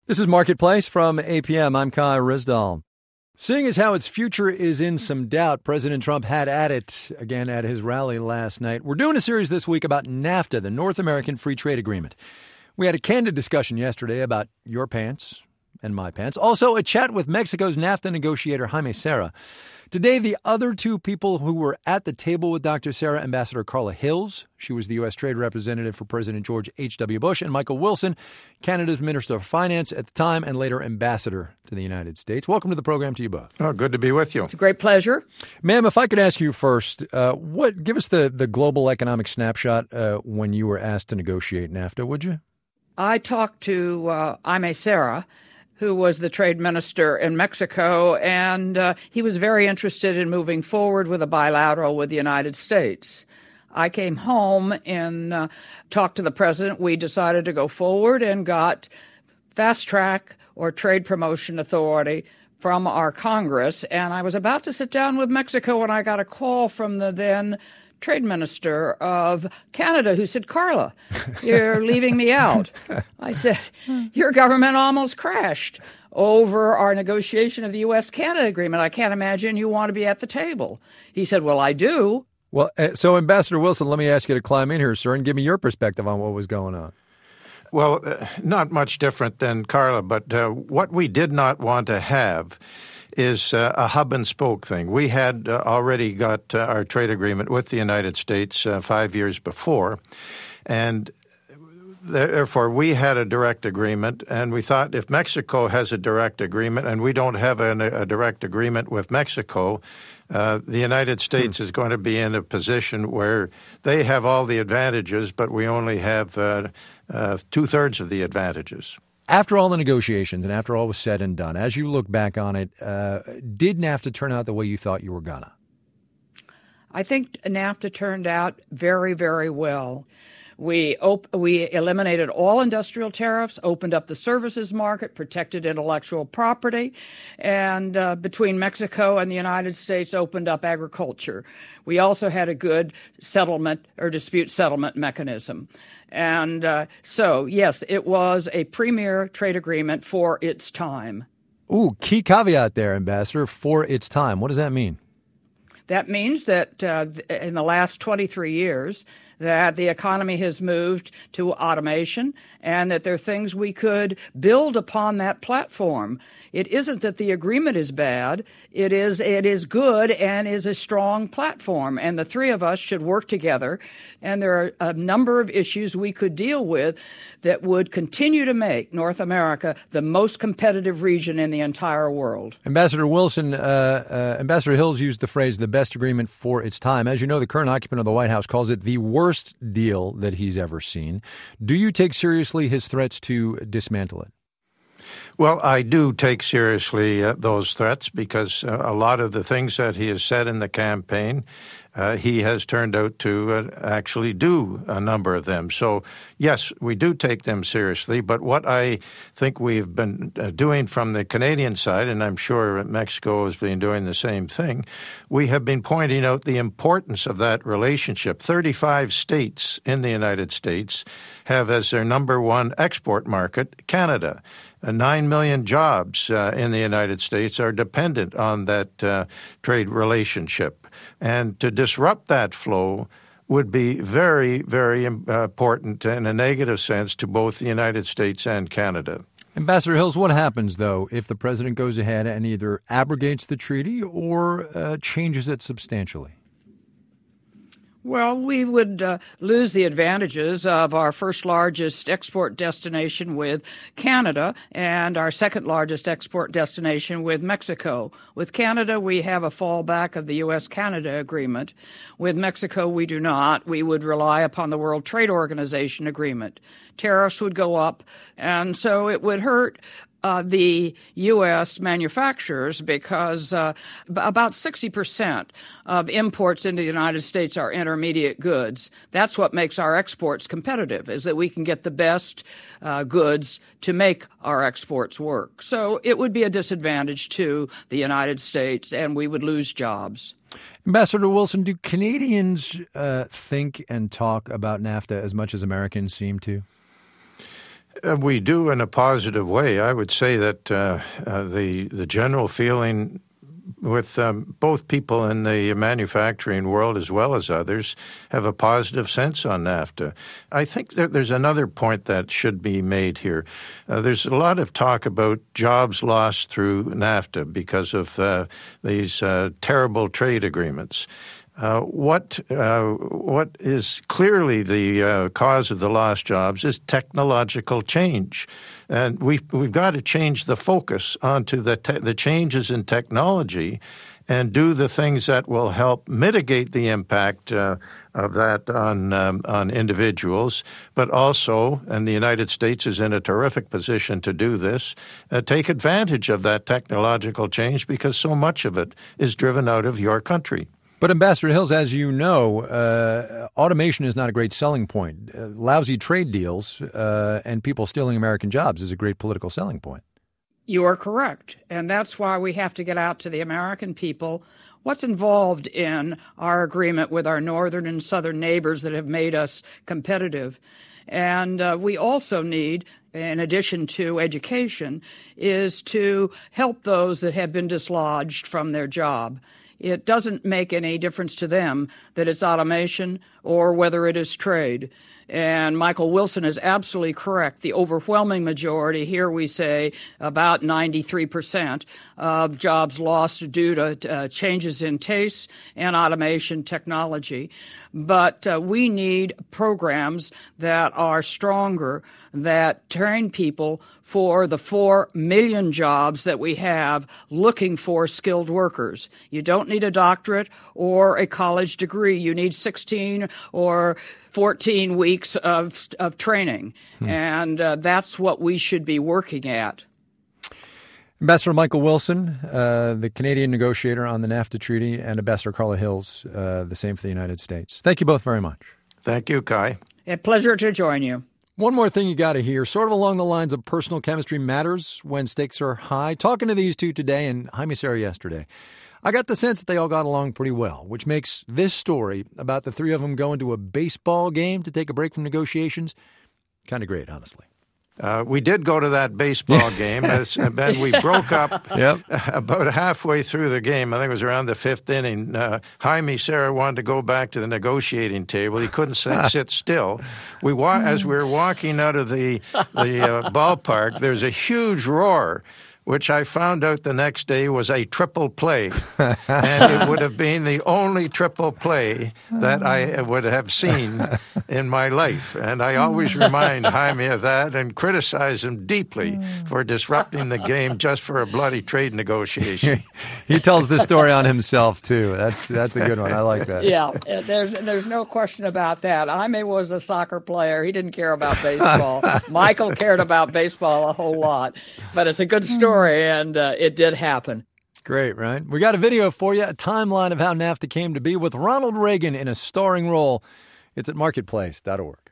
This is Marketplace from APM. I'm Kai Rizdal. Seeing as how its future is in some doubt, President Trump had at it again at his rally last night. We're doing a series this week about NAFTA, the North American Free Trade Agreement. We had a candid discussion yesterday about your pants and my pants. Also, a chat with Mexico's NAFTA negotiator, Jaime Serra. Today, the other two people who were at the table with Dr. Serra, Ambassador Carla Hills. She was the U.S. Trade Representative for President George H.W. Bush, and Michael Wilson, Canada's Minister of Finance at the time and later Ambassador to the United States. Welcome to the program to you both. Oh, good to be with you. It's a great pleasure. Ma'am, if I could ask you first, give us the global economic snapshot when you were asked to negotiate NAFTA, would you? I talked to Jaime Serra, who was the trade minister in Mexico, and he was very interested in moving forward with a bilateral with the United States. I came home and talked to the president. We decided to go forward and got fast track or trade promotion authority from our Congress. And I was about to sit down with Mexico when I got a call from the then trade minister of Canada, who said, "Carla, you're leaving me out." I said, "Your government almost crashed over our negotiation of the U.S.-Canada agreement. I can't imagine you want to be at the table." He said, "Well, I do." Well, so Ambassador Wilson, let me ask you to climb in here, sir, and give me your perspective on what was going on. Well, not much different than Carla, but what we did not want to have is a hub-and-spoke thing. We had already got our trade agreement with the United States 5 years before, and therefore we had a direct agreement, and we thought if Mexico has a direct agreement and we don't have a direct agreement with Mexico, the United States is going to be in a position where they have all the advantages, but we only have two-thirds of the advantages. After all the negotiations and after all was said and done, as you look back on it, did NAFTA turn out the way you thought you were gonna? I think NAFTA turned out very, very well. We eliminated all industrial tariffs, opened up the services market, protected intellectual property, and between Mexico and the United States opened up agriculture. We also had a good settlement or dispute settlement mechanism. And so, yes, it was a premier trade agreement for its time. Ooh, key caveat there, Ambassador, for its time. What does that mean? That means that in the last 23 years, that the economy has moved to automation and that there are things we could build upon that platform. It isn't that the agreement is bad. It is good and is a strong platform. And the three of us should work together. And there are a number of issues we could deal with that would continue to make North America the most competitive region in the entire world. Ambassador Wilson, Ambassador Hills used the phrase, the best agreement for its time. As you know, the current occupant of the White House calls it the worst deal that he's ever seen. Do you take seriously his threats to dismantle it? Well, I do take seriously those threats because a lot of the things that he has said in the campaign, he has turned out to actually do a number of them. So, yes, we do take them seriously. But what I think we've been doing from the Canadian side, and I'm sure Mexico has been doing the same thing, we have been pointing out the importance of that relationship. 35 states in the United States have as their number one export market Canada. 9 million jobs in the United States are dependent on that trade relationship. And to disrupt that flow would be very, very important in a negative sense to both the United States and Canada. Ambassador Hills, what happens, though, if the president goes ahead and either abrogates the treaty or changes it substantially? Well, we would lose the advantages of our first largest export destination with Canada and our second largest export destination with Mexico. With Canada, we have a fallback of the U.S.-Canada agreement. With Mexico, we do not. We would rely upon the World Trade Organization agreement. Tariffs would go up, and so it would hurt the U.S. manufacturers because about 60% of imports into the United States are intermediate goods. That's what makes our exports competitive, is that we can get the best goods to make our exports work. So it would be a disadvantage to the United States, and we would lose jobs. Ambassador Wilson, do Canadians think and talk about NAFTA as much as Americans seem to? We do in a positive way. I would say that the general feeling with both people in the manufacturing world as well as others have a positive sense on NAFTA. I think there's another point that should be made here. There's a lot of talk about jobs lost through NAFTA because of these terrible trade agreements. What is clearly the cause of the lost jobs is technological change. And we've got to change the focus onto the changes in technology and do the things that will help mitigate the impact of that on individuals, but also, and the United States is in a terrific position to do this, take advantage of that technological change because so much of it is driven out of your country. But Ambassador Hills, as you know, automation is not a great selling point. Lousy trade deals and people stealing American jobs is a great political selling point. You are correct. And that's why we have to get out to the American people what's involved in our agreement with our northern and southern neighbors that have made us competitive. And we also need, in addition to education, is to help those that have been dislodged from their job. It doesn't make any difference to them that it's automation or whether it is trade. And Michael Wilson is absolutely correct. The overwhelming majority, here we say about 93% of jobs lost due to changes in tastes and automation technology. But we need programs that are stronger, that train people for the 4 million jobs that we have looking for skilled workers. You don't need a doctorate or a college degree. You need 16 or 14 weeks of training. And that's what we should be working at. Ambassador Michael Wilson, the Canadian negotiator on the NAFTA treaty, and Ambassador Carla Hills, the same for the United States. Thank you both very much. Thank you, Kai. A pleasure to join you. One more thing you got to hear, sort of along the lines of personal chemistry matters when stakes are high. Talking to these two today and Jaime Serra yesterday, I got the sense that they all got along pretty well, which makes this story about the three of them going to a baseball game to take a break from negotiations kind of great, honestly. We did go to that baseball game, and then we broke up about halfway through the game. I think it was around the fifth inning. Jaime Serra wanted to go back to the negotiating table. He couldn't sit still. As we were walking out of the ballpark, there's a huge roar, which I found out the next day was a triple play. And it would have been the only triple play that I would have seen in my life. And I always remind Jaime of that and criticize him deeply for disrupting the game just for a bloody trade negotiation. He tells this story on himself, too. That's a good one. I like that. Yeah, there's no question about that. Jaime was a soccer player. He didn't care about baseball. Michael cared about baseball a whole lot. But it's a good story. And it did happen. Great, right? We got a video for you, a timeline of how NAFTA came to be with Ronald Reagan in a starring role. It's at marketplace.org.